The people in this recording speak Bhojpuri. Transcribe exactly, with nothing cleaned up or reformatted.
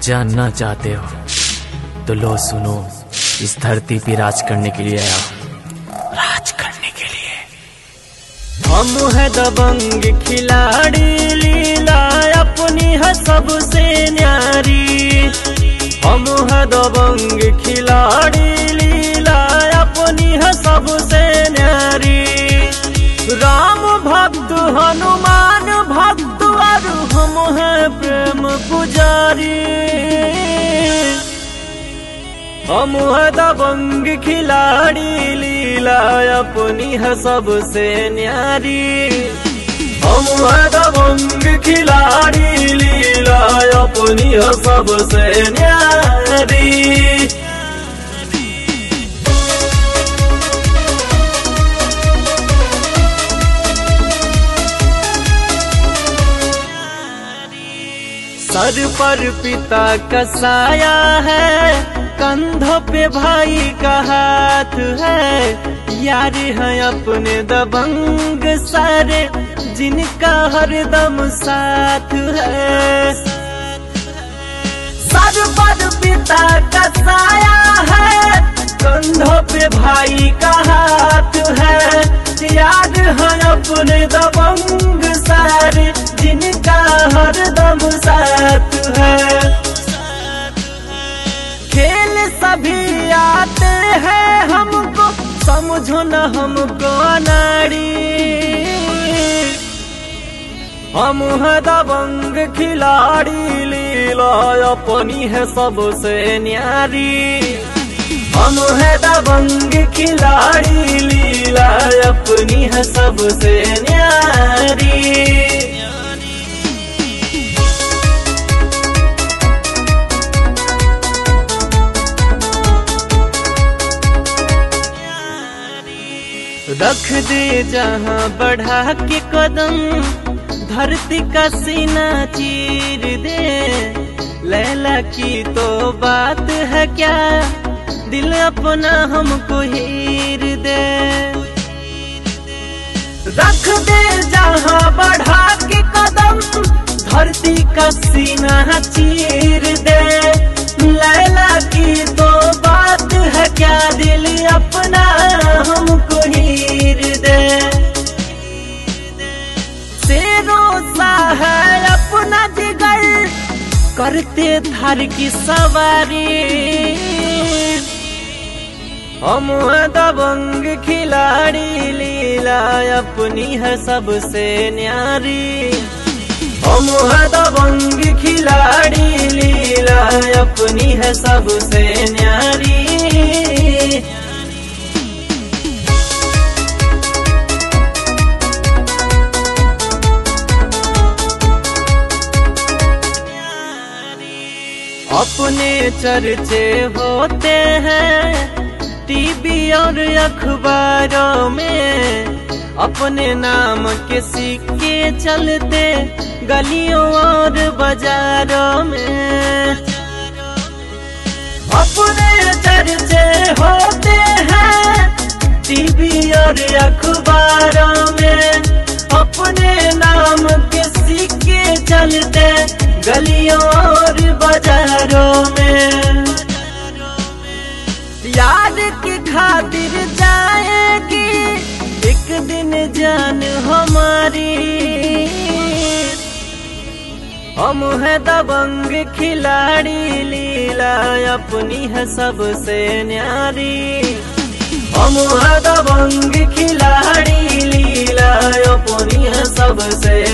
जानना चाहते हो तो लो सुनो, इस धरती पे राज करने के लिए आया हूं, राज करने के लिए। हम है दबंग खिलाड़ी, लीला अपनी है सबसे न्यारी। हम है दबंग खिलाड़ी, लीला अपनी है सबसे न्यारी। राम भक्त हनुमान भक्त और हम है प्रेम पुजारी। हम है दबंग खिलाड़ी, लीला अपनी है सबसे न्यारी। हम है दबंग खिलाड़ी, लीला अपनी है सबसे न्यारी। सर पर पिता का साया है, कंधों पे भाई का हाथ है। यार है अपने दबंग सारे, जिनका हरदम साथ है। सर पर पिता का साया है, कंधों पे भाई का हाथ है। यार है अपने दबंग सारे, जिनका हरदम साथ है। खेल सभी आते हैं हमको, समझो न हमको अनाड़ी। हम है दबंग खिलाड़ी, लीला अपनी है सबसे न्यारी। हम है दबंग खिलाड़ी, लीला अपनी है सबसे न्यारी। रख दे जहाँ बढ़ा के कदम, धरती का सीना चीर दे। लैला की तो बात है क्या, दिल अपना हमको हीर दे। रख दे जहाँ बढ़ा के कदम, धरती का सीना चीर दे। लैला की तो बात है क्या, दिल अपना हमको हीर दे। शेरों सा है अपना जिगर, करते थार की सवारी। हम है दबंग खिलाड़ी, लीला अपनी है सबसे न्यारी। हम है दबंग खिलाड़ी, लीला अपनी है सबसे न्यारी। अपने चर्चे होते हैं टीवी और अखबारों में, अपने नाम के सिक्के चलते गलियों और बाजारों में। अपने चर्चे होते हैं टीवी और अखबारों में, अपने नाम के सिक्के चलते गलियों और बाजारों में। याद की खातिर जाएगी एक दिन जान हमारी। हम है दबंग खिलाड़ी, लीला अपनी है सबसे न्यारी। हम है दबंग खिलाड़ी, लीला अपनी है सबसे